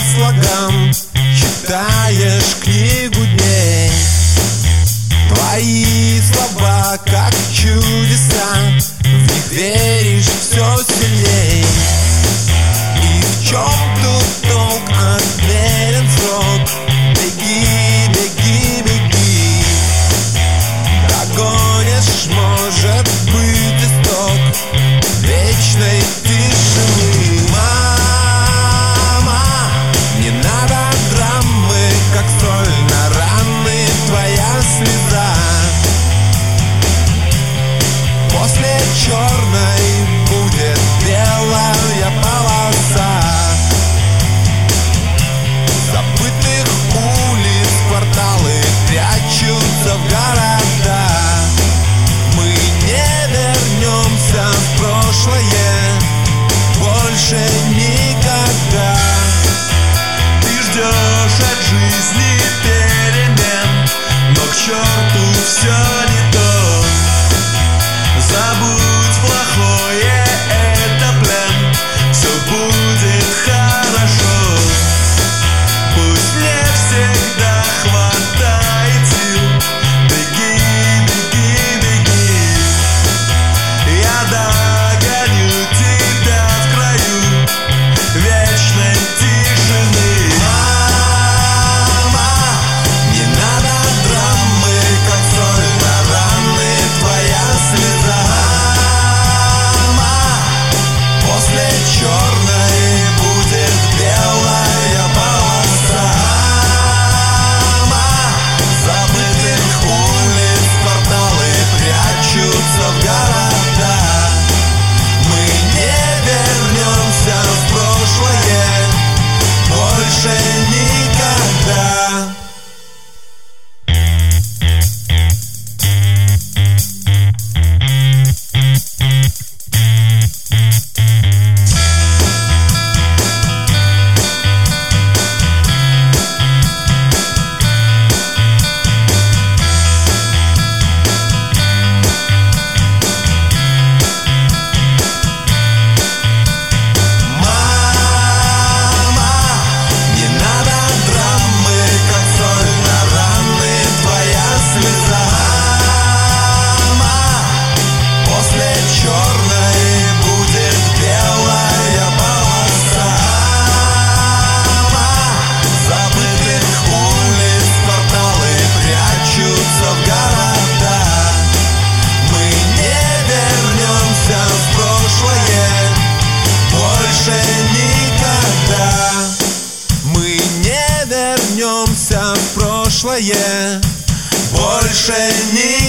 слогам читаешь книгу дней. Твои слова как чудеса, в них веришь все сильней. И в чем тут толк, отмерен срок? Беги, беги, беги. Догонишь, может быть, исток вечной тишины. Мама, не надо драмы, как соль на раны твоя слеза. После черной будет белая полоса. Забытых улиц кварталы прячутся в города. Мы не вернемся в прошлое больше никогда. Ты ждешь от жизни перемен, но к черту все не то. Забудь плохое, это плен, все будет хорошо. Пусть не всегда хватает сил, беги, беги, беги. Я догоню тебя в краю вечной тишины. Мама, не надо драмы, как соль на раны твоя слеза. Мама, после черной будет белая полоса. Мама, забытых улиц кварталы прячутся в города. Мы не вернемся в прошлое больше никогда. В прошлое больше не